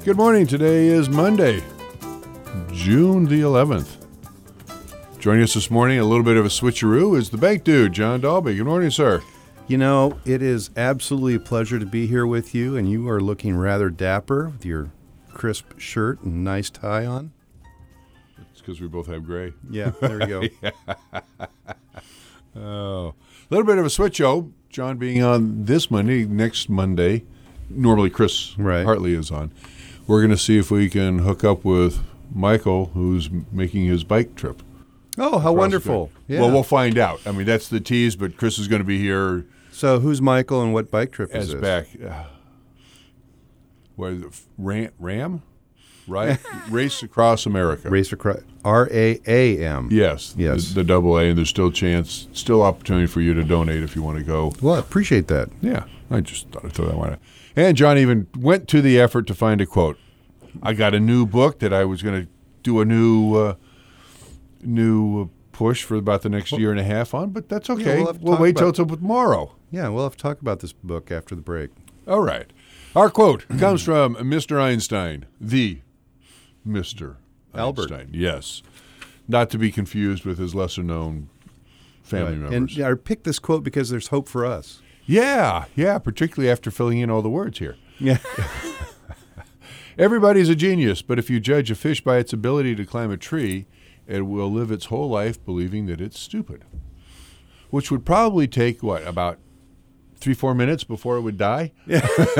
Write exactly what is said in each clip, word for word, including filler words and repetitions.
Good morning. Today is Monday, June the eleventh. Joining us this morning, a little bit of a switcheroo, is the bank dude, John Dalby. Good morning, sir. You know, it is absolutely a pleasure to be here with you, and you are looking rather dapper with your crisp shirt and nice tie on. It's because we both have gray. Yeah, there you go. yeah. Oh, a little bit of a switch-o. John being on this Monday, next Monday, normally Chris right. Hartley is on. We're going to see if we can hook up with Michael, who's making his bike trip. Oh, how wonderful. Yeah. Well, we'll find out. I mean, that's the tease, but Chris is going to be here. So who's Michael and what bike trip is as this? back. Uh, what is it? Ram? Ram? Right? Race Across America. Race Across. R A A M. Yes. Yes. The, the double A, and there's still chance, still opportunity for you to donate if you want to go. Well, I appreciate that. Yeah. I just thought I'd throw that one out. And John even went to the effort to find a quote. I got a new book that I was going to do a new uh, new push for about the next year and a half on, but that's okay. Yeah, we'll we'll wait till tomorrow. Yeah, we'll have to talk about this book after the break. All right. Our quote comes from Mister Einstein, the Mister Albert. Einstein. Yes. Not to be confused with his lesser-known family right. members. And yeah, I picked this quote because there's hope for us. Yeah, yeah, particularly after filling in all the words here. Yeah. Everybody's a genius, but if you judge a fish by its ability to climb a tree, it will live its whole life believing that it's stupid. Which would probably take, what, about three, four minutes before it would die? Yeah.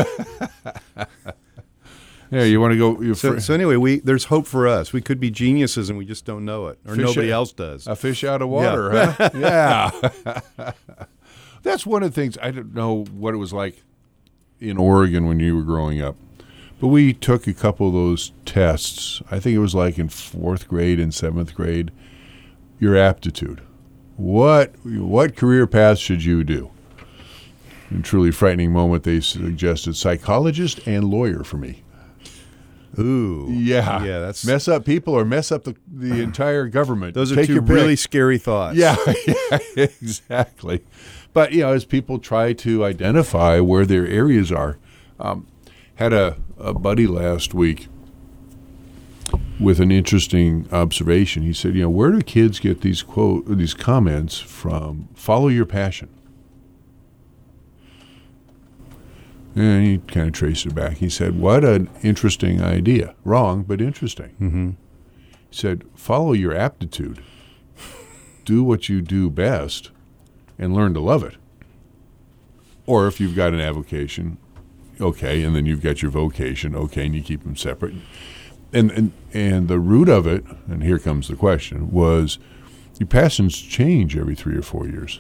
Yeah, you want to go... You're so, fr- so anyway, we there's hope for us. We could be geniuses and we just don't know it, or Fish nobody out, else does. A fish out of water, yeah. huh? Yeah. That's one of the things, I don't know what it was like in Oregon when you were growing up, but we took a couple of those tests. I think it was like in fourth grade and seventh grade, your aptitude. What what career path should you do? In a truly frightening moment, they suggested psychologist and lawyer for me. Ooh. Yeah. Yeah, that's mess up people or mess up the, the entire government. Those are Take two your really pick. scary thoughts. Yeah, yeah, exactly. But, you know, as people try to identify where their areas are, um, had a, a buddy last week with an interesting observation. He said, you know, where do kids get these quote these comments from? Follow your passion. And he kind of traced it back. He said, what an interesting idea. Wrong, but interesting. Mm-hmm. He said, follow your aptitude. Do what you do best and learn to love it. Or if you've got an avocation, okay, and then you've got your vocation, okay, and you keep them separate. And and, and the root of it, and here comes the question, was your passions change every three or four years.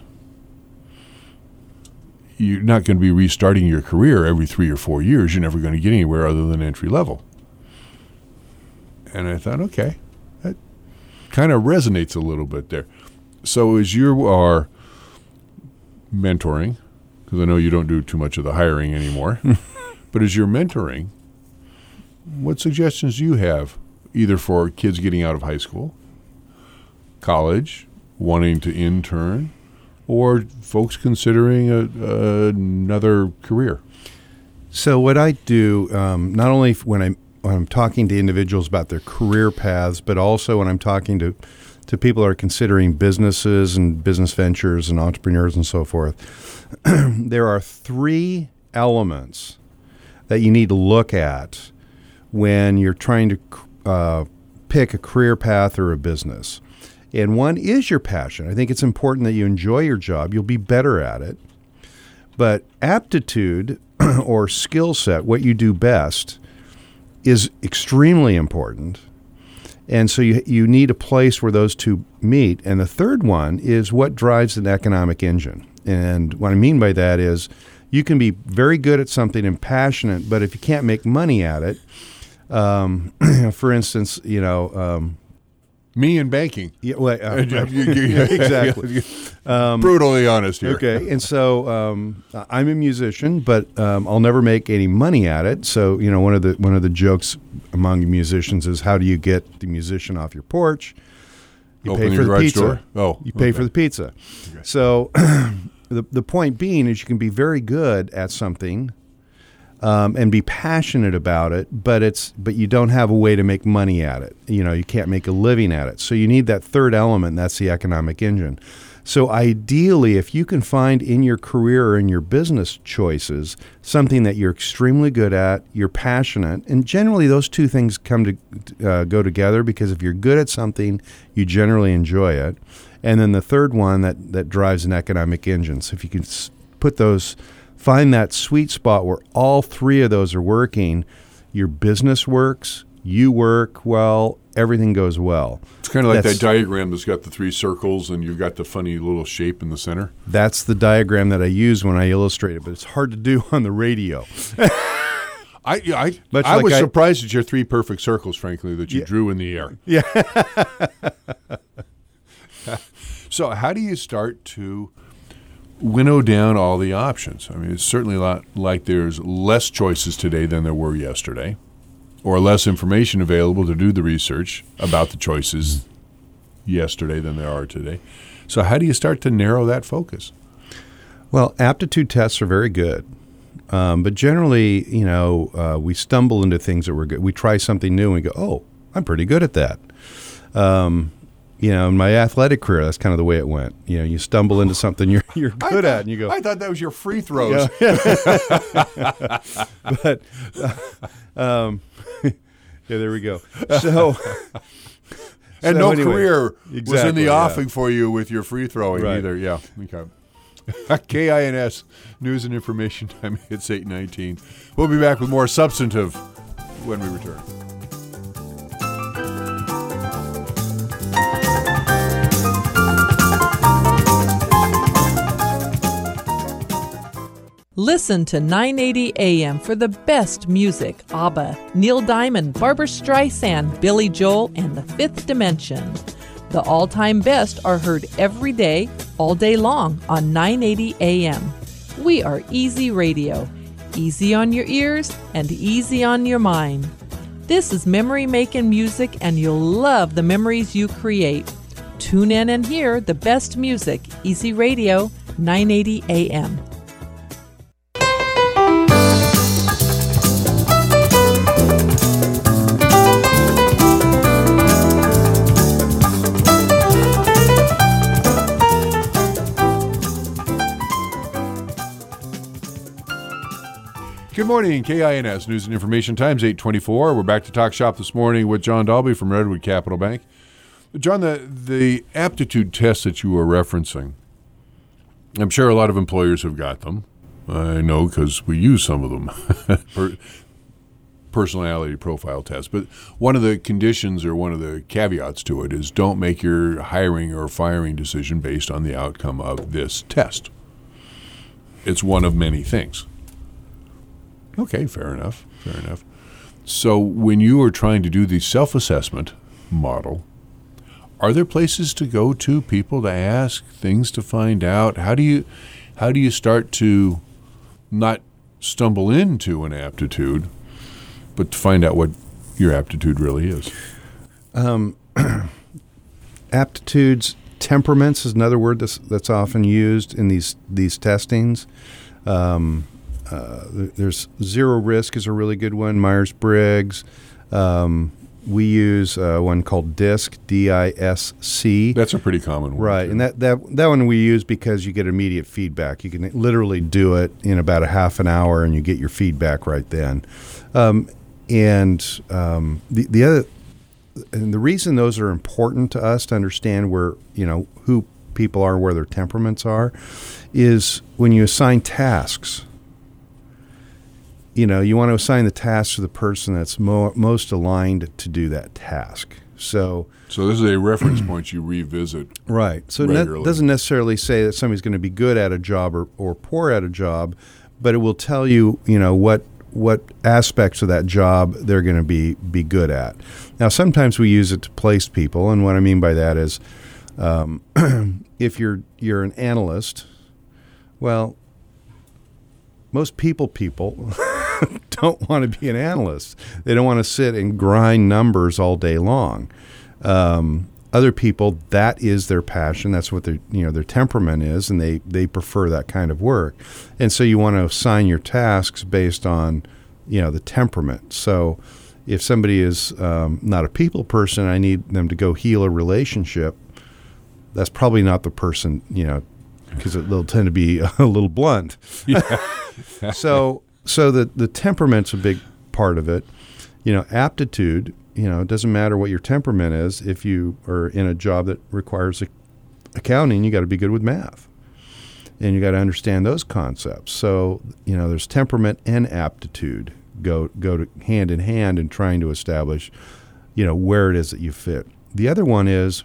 You're not going to be restarting your career every three or four years. You're never going to get anywhere other than entry level. And I thought, okay, that kind of resonates a little bit there. So as you are mentoring, because I know you don't do too much of the hiring anymore, but as you're mentoring, what suggestions do you have, either for kids getting out of high school, college, wanting to intern, or folks considering a, a, another career? So what I do, um, not only when I'm, when I'm talking to individuals about their career paths, but also when I'm talking to, to people who are considering businesses and business ventures and entrepreneurs and so forth, there are three elements that you need to look at when you're trying to uh, pick a career path or a business. And one is your passion. I think it's important that you enjoy your job. You'll be better at it. But aptitude or skill set, what you do best, is extremely important. And so you you need a place where those two meet. And the third one is what drives an economic engine. And what I mean by that is you can be very good at something and passionate, but if you can't make money at it, um, for instance, you know... Um, Me in banking. Yeah, well, uh, yeah, exactly. Um, Brutally honest here. Okay, and so um, I'm a musician, but um, I'll never make any money at it. So you know, one of the one of the jokes among musicians is, how do you get the musician off your porch? You Open pay your for the garage pizza. door? Oh, you pay okay. for the pizza. Okay. So the the point being is, you can be very good at something, um, and be passionate about it, but it's but you don't have a way to make money at it. You know, you can't make a living at it. So you need that third element, and that's the economic engine. So ideally, if you can find in your career or in your business choices something that you're extremely good at, you're passionate, and generally those two things come to uh, go together, because if you're good at something, you generally enjoy it. And then the third one that, that drives an economic engine. So if you can put those, find that sweet spot where all three of those are working, your business works, you work well, everything goes well. It's kind of like That's- that diagram that's got the three circles and you've got the funny little shape in the center. That's the diagram that I use when I illustrate it, but it's hard to do on the radio. I I, Much I like was I- surprised at your three perfect circles, frankly, that you Yeah. drew in the air. Yeah. So how do you start to winnow down all the options? I mean, it's certainly a lot like there's less choices today than there were yesterday, or less information available to do the research about the choices yesterday than there are today. So how do you start to narrow that focus? Well, aptitude tests are very good. Um, but generally, you know, uh, we stumble into things that we're good. We try something new and we go, oh, I'm pretty good at that. Um, you know, in my athletic career, that's kind of the way it went. You know, you stumble into something you're you're I good thought- at, and you go, I thought that was your free throws. but uh, um, yeah, there we go. So, And so no anyway, career was in exactly, the yeah. offing for you with your free throwing Right. either. Yeah. Okay. K I N S News and Information Time. It's eight nineteen. We'll be back with more substantive when we return. Listen to nine eighty A M for the best music. ABBA, Neil Diamond, Barbra Streisand, Billy Joel, and The Fifth Dimension. The all-time best are heard every day, all day long on nine eighty A M. We are Easy Radio. Easy on your ears and easy on your mind. This is memory-making music, and you'll love the memories you create. Tune in and hear the best music. Easy Radio, nine eighty A M. Good morning, K I N S News and Information Times, eight twenty-four. We're back to Talk Shop this morning with John Dalby from Redwood Capital Bank. John, the, the aptitude tests that you were referencing, I'm sure a lot of employers have got them. I know because we use some of them, per, personality profile tests. But one of the conditions or one of the caveats to it is don't make your hiring or firing decision based on the outcome of this test. It's one of many things. Okay, fair enough, fair enough. So when you are trying to do the self-assessment model, are there places to go to, people to ask, things to find out? How do you how do you start to not stumble into an aptitude, but to find out what your aptitude really is? Um, aptitudes, temperaments is another word that's that's often used in these these testings. Um, uh, there's zero risk is a really good one. Myers-Briggs. Um, we use uh, one called DISC, D I S C. That's a pretty common one. Right, too. and that, that that one we use because you get immediate feedback. You can literally do it in about a half an hour, and you get your feedback right then. Um, and um, the the other, and the reason those are important to us to understand where you know who people are, where their temperaments are, is when you assign tasks. You know, you want to assign the task to the person that's mo- most aligned to do that task. So. So this is a reference point you revisit. Right. So it regularly. ne- doesn't necessarily say that somebody's going to be good at a job or, or poor at a job, but it will tell you, you know, what what aspects of that job they're going to be be good at. Now, sometimes we use it to place people, and what I mean by that is, um, if you're you're an analyst, well, most people people don't want to be an analyst. They don't want to sit and grind numbers all day long. Um, other people, that is their passion. That's what their you know their temperament is, and they they prefer that kind of work. And so you want to assign your tasks based on you know the temperament. So if somebody is um, not a people person, I need them to go heal a relationship. That's probably not the person, you know, because they'll tend to be a little blunt. Yeah. so so the the temperament's a big part of it. You know, aptitude. You know, it doesn't matter what your temperament is. If you are in a job that requires a, accounting, you got to be good with math, and you got to understand those concepts. So, you know, there's temperament and aptitude go go to hand in hand in trying to establish, you know, where it is that you fit. The other one is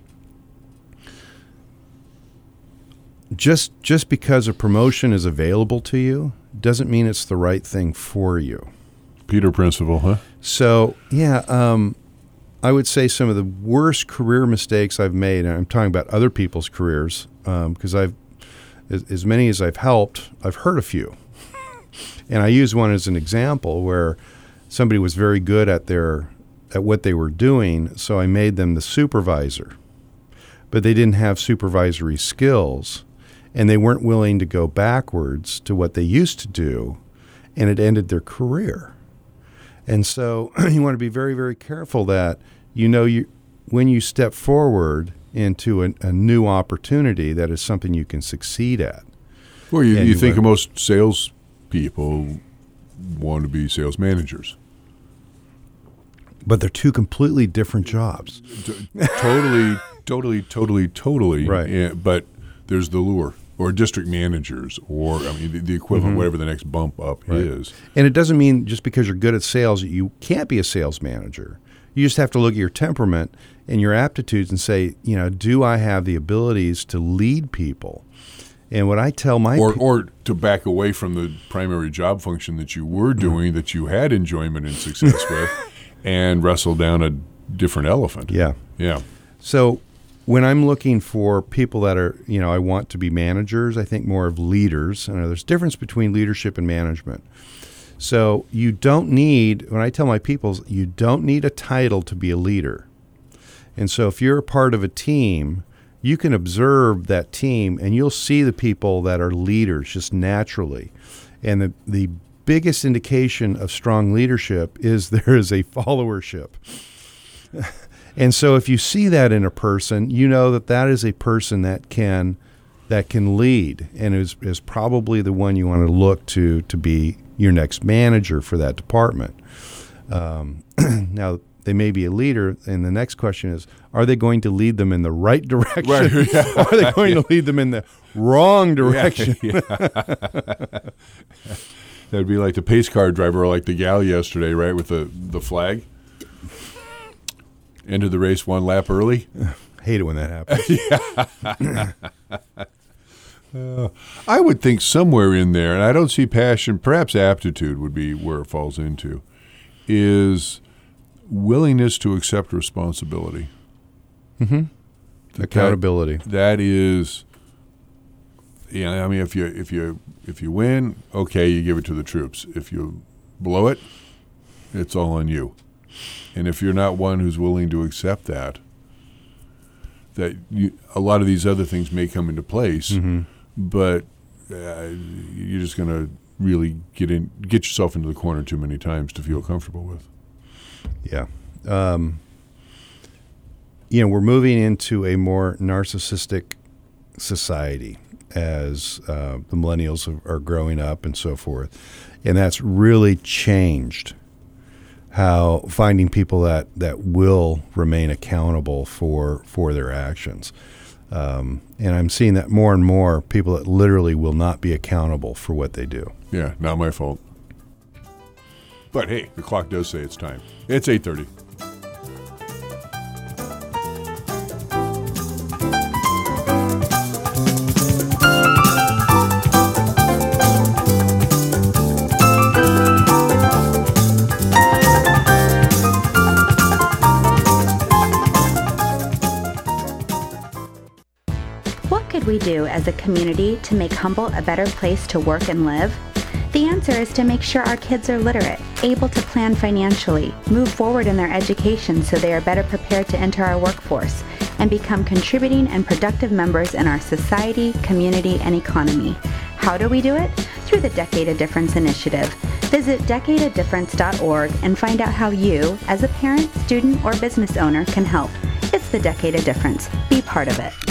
just just because a promotion is available to you doesn't mean it's the right thing for you. Peter principle, huh? So, yeah, um, I would say some of the worst career mistakes I've made, and I'm talking about other people's careers, because um, I've, as, as many as I've helped, I've heard a few. And I use one as an example where somebody was very good at their at what they were doing, so I made them the supervisor. But they didn't have supervisory skills, and they weren't willing to go backwards to what they used to do, and it ended their career. And so you want to be very, very careful that you know you when you step forward into a, a new opportunity, that is something you can succeed at. Well, you, you, you think want, of most sales people want to be sales managers. But they're two completely different jobs. T- totally, totally, totally, totally. Right. Yeah, but there's the lure. Or district managers, or I mean, the, the equivalent, mm-hmm. whatever the next bump up right. is. And it doesn't mean just because you're good at sales, you can't be a sales manager. You just have to look at your temperament and your aptitudes and say, you know, do I have the abilities to lead people? And what I tell my or pe- or to back away from the primary job function that you were doing, mm-hmm. that you had enjoyment and success with, and wrestle down a different elephant. Yeah, yeah. So when I'm looking for people that are, you know, I want to be managers, I think more of leaders. I know there's a difference between leadership and management. So you don't need, when I tell my people, you don't need a title to be a leader. And so if you're a part of a team, you can observe that team and you'll see the people that are leaders just naturally. And the, the biggest indication of strong leadership is there is a followership. And so if you see that in a person, you know that that is a person that can that can lead and is, is probably the one you want to look to to be your next manager for that department. Um, now, they may be a leader, and the next question is, are they going to lead them in the right direction? Right, yeah. Or are they going yeah. to lead them in the wrong direction? Yeah, yeah. That'd be like the pace car driver, like the gal yesterday, right, with the, the flag. Ended the race one lap early. Hate it when that happens. uh, I would think somewhere in there, and I don't see passion, perhaps aptitude would be where it falls into, is willingness to accept responsibility. Mm-hmm. That, Accountability. That is, yeah. You know, I mean, if you if you if you win, okay, you give it to the troops. If you blow it, it's all on you. And if you're not one who's willing to accept that, that you, a lot of these other things may come into place, mm-hmm. but uh, you're just going to really get in, get yourself into the corner too many times to feel comfortable with. Yeah. Um, you know, we're moving into a more narcissistic society as uh, the millennials are growing up and so forth. And that's really changed how finding people that, that will remain accountable for for their actions. Um, and I'm seeing that more and more, people that literally will not be accountable for what they do. Yeah, not my fault. But hey, the clock does say it's time. It's eight thirty. We do as a community to make Humboldt a better place to work and live? The answer is to make sure our kids are literate, able to plan financially, move forward in their education so they are better prepared to enter our workforce, and become contributing and productive members in our society, community, and economy. How do we do it? Through the Decade of Difference initiative. Visit decade of difference dot org and find out how you, as a parent, student, or business owner, can help. It's the Decade of Difference. Be part of it.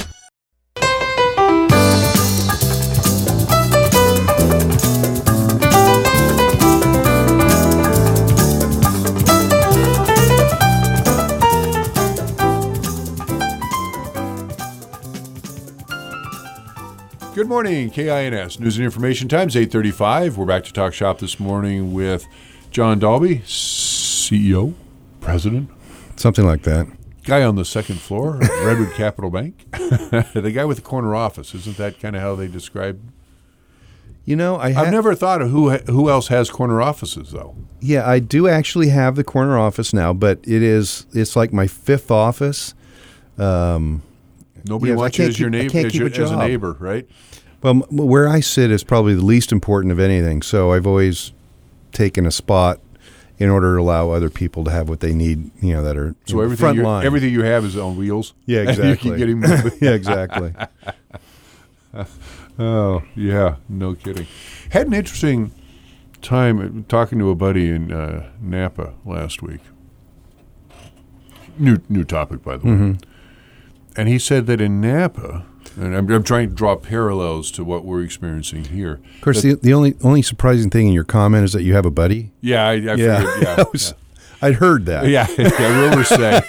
Good morning, K I N S News and Information Times, eight thirty-five. We're back to talk shop this morning with John Dalby, C E O, president. Something like that. Guy on the second floor of Redwood Capital Bank. The guy with the corner office. Isn't that kind of how they describe? You know, I ha- I've never thought of who who else has corner offices, though. Yeah, I do actually have the corner office now, but it is it's like my fifth office. Um, Nobody yeah, wants you as your keep, neighbor, as, as, your, your, as a neighbor, right? Well, m- where I sit is probably the least important of anything, so I've always taken a spot in order to allow other people to have what they need, you know, that are so everything front you, line. everything you have is on wheels. Yeah, exactly. You can get him moving. Yeah, exactly. Oh, yeah, no kidding. Had an interesting time talking to a buddy in uh, Napa last week. New new topic, by the way. Mm-hmm. And he said that in Napa, and I'm, I'm trying to draw parallels to what we're experiencing here. Of course, that, the, the only only surprising thing in your comment is that you have a buddy. Yeah, I, I yeah, figured, yeah, was, yeah. I'd heard that. Yeah, yeah, rumors say.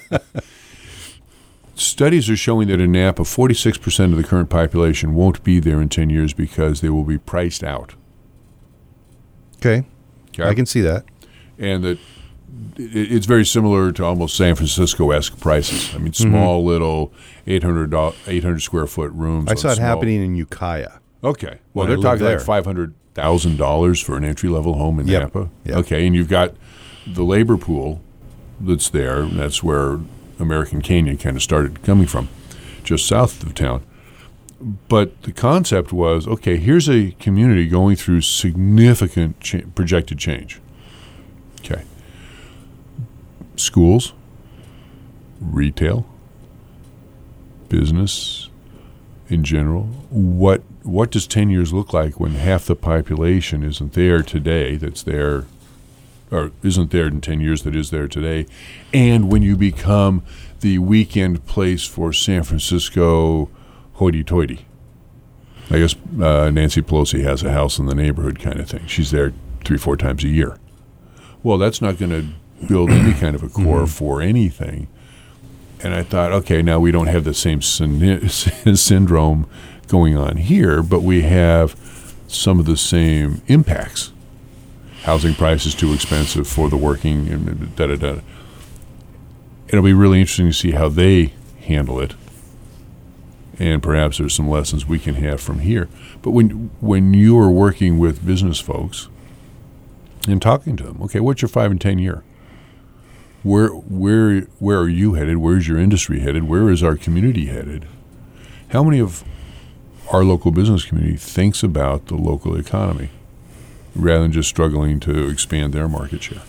Studies are showing that in Napa, forty-six percent of the current population won't be there in ten years because they will be priced out. Okay, Okay? I can see that. And that it, it's very similar to almost San Francisco-esque prices. I mean, small, mm-hmm. little eight hundred, eight hundred square foot rooms. I saw it small, happening in Ukiah. Okay. Well, when they're talking there. like five hundred thousand dollars for an entry-level home in Yep. Napa. Yep. Okay, and you've got the labor pool that's there, and that's where American Canyon kind of started coming from, just south of town. But the concept was, okay, here's a community going through significant cha- projected change. Okay. Schools, retail, business in general. What what does ten years look like when half the population isn't there today that's there, or isn't there in ten years that is there today, and when you become the weekend place for San Francisco hoity-toity? I guess uh, Nancy Pelosi has a house in the neighborhood kind of thing. She's there three, four times a year. Well, that's not going to build any kind of a core mm-hmm. for anything. And I thought, okay, now we don't have the same syn- syndrome going on here, but we have some of the same impacts. Housing prices too expensive for the working, and da da da. It'll be really interesting to see how they handle it. And perhaps there's some lessons we can have from here. But when when you are working with business folks and talking to them, okay, what's your five and ten year? Where where where are you headed? Where's your industry headed? Where is our community headed? How many of our local business community thinks about the local economy rather than just struggling to expand their market share?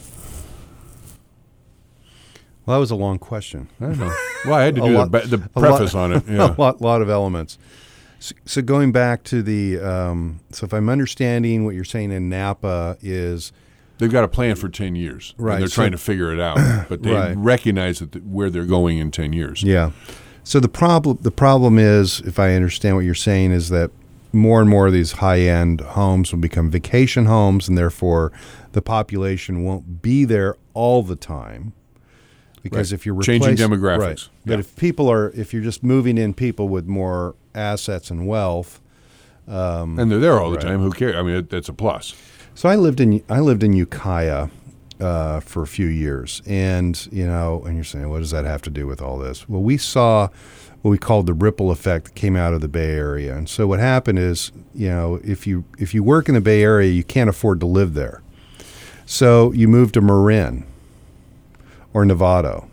Well, that was a long question. I don't know. Well, I had to do lot, the, the preface lot, on it. Yeah. A lot, lot of elements. So, so going back to the, um, so if I'm understanding what you're saying in Napa is, they've got a plan for ten years. Right. And they're so, trying to figure it out, but they right. recognize that the, where they're going in ten years. Yeah. So the problem, the problem is, if I understand what you're saying, is that more and more of these high-end homes will become vacation homes, and therefore the population won't be there all the time. Because right. if you're changing replacing, demographics, right. yeah. But if people are, if you're just moving in people with more assets and wealth, um, and they're there all the right. time, who cares? I mean, it, that's a plus. So I lived in I lived in Ukiah uh, for a few years, and you know, and you're saying, what does that have to do with all this? Well, we saw what we called the ripple effect that came out of the Bay Area, and so what happened is, you know, if you if you work in the Bay Area, you can't afford to live there, so you move to Marin or Novato.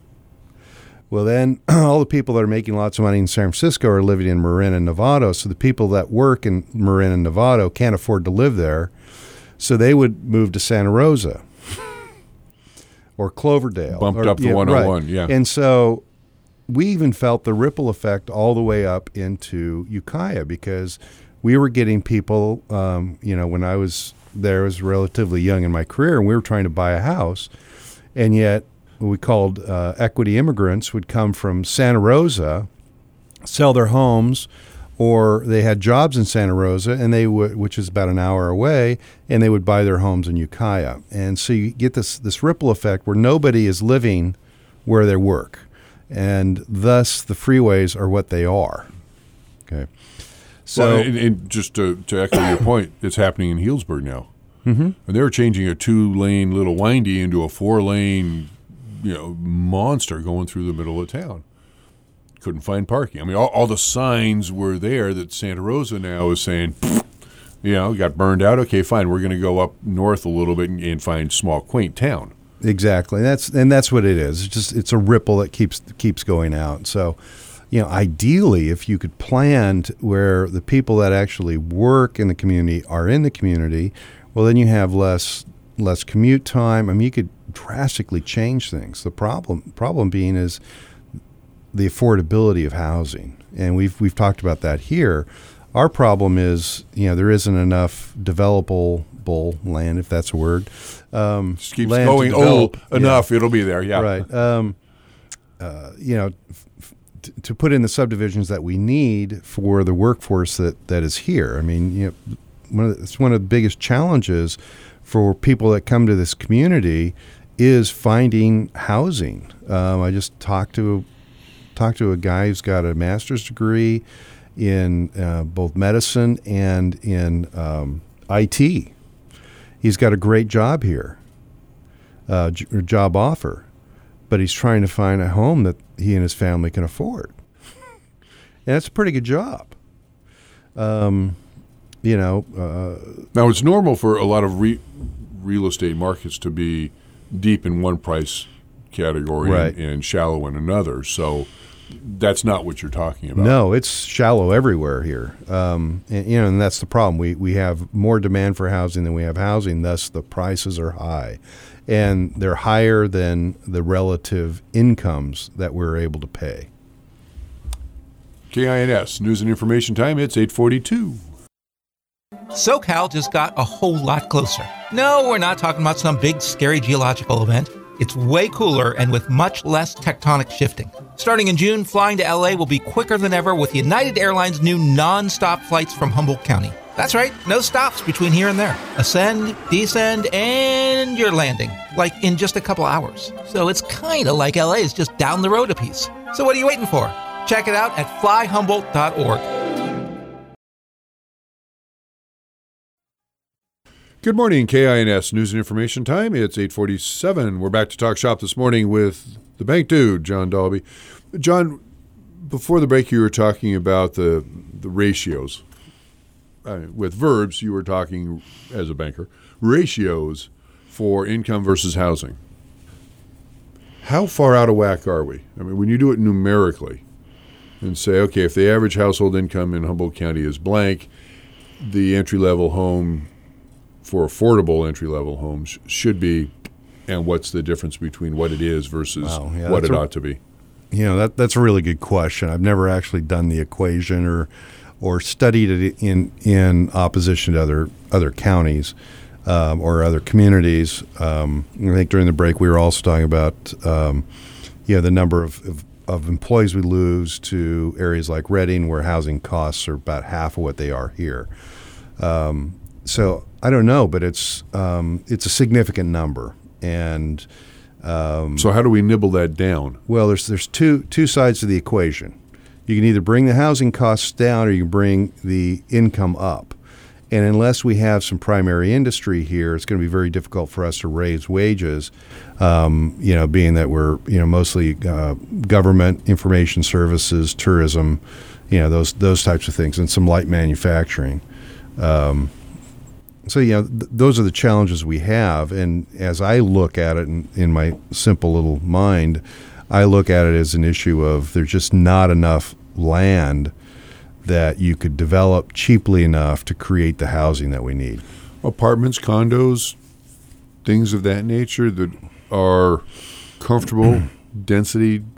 Well, then all the people that are making lots of money in San Francisco are living in Marin and Novato. So the people that work in Marin and Novato can't afford to live there. So they would move to Santa Rosa or Cloverdale. Bumped or, up the yeah, one oh one, right. yeah. And so we even felt the ripple effect all the way up into Ukiah, because we were getting people, um, you know, when I was there, I was relatively young in my career, and we were trying to buy a house, and yet what we called uh, equity immigrants would come from Santa Rosa, sell their homes, or they had jobs in Santa Rosa, and they would, which is about an hour away, and they would buy their homes in Ukiah. And so you get this this ripple effect where nobody is living where they work, and thus the freeways are what they are. Okay. So, well, and, and just to, to echo your point, it's happening in Healdsburg now. Mm-hmm. And they're changing a two-lane little windy into a four-lane, you know, monster going through the middle of town. Couldn't find parking. I mean, all, all the signs were there that Santa Rosa now is saying, you know, got burned out. Okay, fine. We're going to go up north a little bit and, and find small, quaint town. Exactly. That's and that's what it is. It's just it's a ripple that keeps keeps going out. So, you know, ideally, if you could plan to where the people that actually work in the community are in the community, well, then you have less less commute time. I mean, you could drastically change things. The problem problem being is the affordability of housing, and we've we've talked about that here. Our problem is, you know, there isn't enough developable land, if that's a word. Um, Just keeps going old enough, yeah. It'll be there. Yeah, right. Um, uh, you know. To put in the subdivisions that we need for the workforce that, that is here. I mean, you know, one of the, it's one of the biggest challenges for people that come to this community is finding housing. Um, I just talked to talked to a guy who's got a master's degree in uh, both medicine and in um, I T. He's got a great job here, uh, j- job offer. But he's trying to find a home that he and his family can afford. And that's a pretty good job. Um, you know. Uh, now, it's normal for a lot of re- real estate markets to be deep in one price category right. and, and shallow in another. So that's not what you're talking about. No, it's shallow everywhere here. Um, and, you know, and that's the problem. We, we have more demand for housing than we have housing, thus the prices are high. And they're higher than the relative incomes that we're able to pay. K I N S, News and Information Time, it's eight forty-two. SoCal just got a whole lot closer. No, we're not talking about some big, scary geological event. It's way cooler and with much less tectonic shifting. Starting in June, flying to L A will be quicker than ever with United Airlines' new non-stop flights from Humboldt County. That's right, no stops between here and there. Ascend, descend, and you're landing, like in just a couple hours. So it's kind of like L A is just down the road a piece. So what are you waiting for? Check it out at fly humboldt dot org. Good morning, K I N S News and Information Time. It's eight forty-seven. We're back to Talk Shop this morning with the bank dude, John Dalby. John, before the break, you were talking about the the ratios. Uh, with verbs, you were talking, as a banker, ratios for income versus housing. How far out of whack are we? I mean, when you do it numerically and say, okay, if the average household income in Humboldt County is blank, the entry-level home for affordable entry-level homes should be, and what's the difference between what it is versus wow, yeah, what it a, ought to be? You know, that that's a really good question. I've never actually done the equation or or studied it in in opposition to other other counties um, or other communities. Um, I think during the break we were also talking about um, you know, the number of, of, of employees we lose to areas like Redding, where housing costs are about half of what they are here. Um, so I don't know, but it's um, it's a significant number. And um, so how do we nibble that down? Well, there's there's two two sides to the equation. You can either bring the housing costs down or you can bring the income up. And unless we have some primary industry here, it's going to be very difficult for us to raise wages, um, you know, being that we're, you know, mostly uh, government, information services, tourism, you know, those those types of things, and some light manufacturing. Um, so, you know, th- those are the challenges we have. And as I look at it in, in my simple little mind, I look at it as an issue of there's just not enough land that you could develop cheaply enough to create the housing that we need. Apartments, condos, things of that nature that are comfortable, density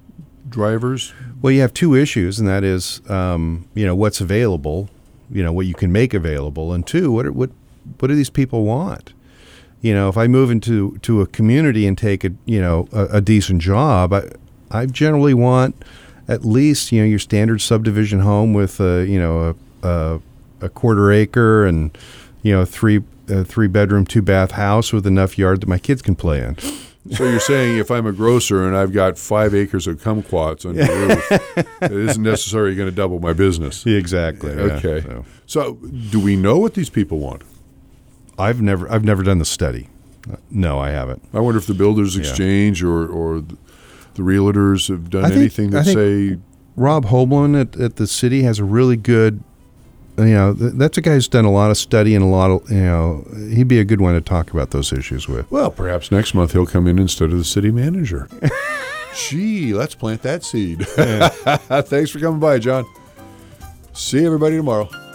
drivers? Well, you have two issues, and that is, um, you know, what's available, you know, what you can make available, and two, what are, what what do these people want? You know, if I move into to a community and take a you know a, a decent job, I I generally want at least you know your standard subdivision home with a you know a a, a quarter acre and you know three a three bedroom two bath house with enough yard that my kids can play in. So you're saying if I'm a grocer and I've got five acres of kumquats on the roof, it isn't necessarily going to double my business. Exactly. Okay. Yeah, so. so do we know what these people want? I've never I've never done the study. No, I haven't. I wonder if the Builders Exchange yeah. or, or the realtors have done think, anything that say... Rob Hoblin at, at the city has a really good, you know, that's a guy who's done a lot of study and a lot of, you know, he'd be a good one to talk about those issues with. Well, perhaps next month he'll come in instead of the city manager. Gee, let's plant that seed. Yeah. Thanks for coming by, John. See everybody tomorrow.